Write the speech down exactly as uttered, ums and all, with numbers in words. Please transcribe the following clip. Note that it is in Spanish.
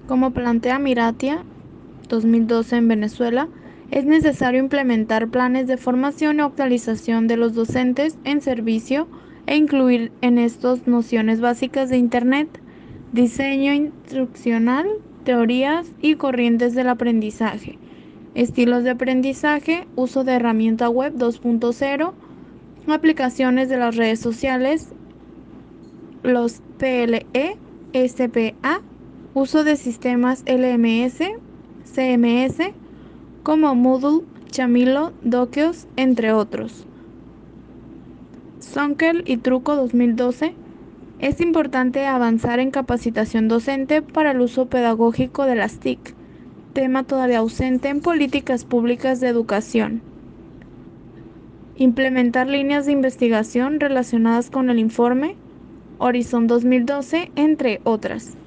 Como plantea Miratia, dos mil doce en Venezuela, es necesario implementar planes de formación y actualización de los docentes en servicio e incluir en estos nociones básicas de Internet, diseño instruccional, teorías y corrientes del aprendizaje, estilos de aprendizaje, uso de herramienta web dos punto cero, aplicaciones de las redes sociales, los P L E, S P A, uso de sistemas L M S, C M S, como Moodle, Chamilo, Dokeos, entre otros. Sonkel y Truco dos mil doce. Es importante avanzar en capacitación docente para el uso pedagógico de las T I C, tema todavía ausente en políticas públicas de educación. Implementar líneas de investigación relacionadas con el informe Horizon dos mil doce, entre otras.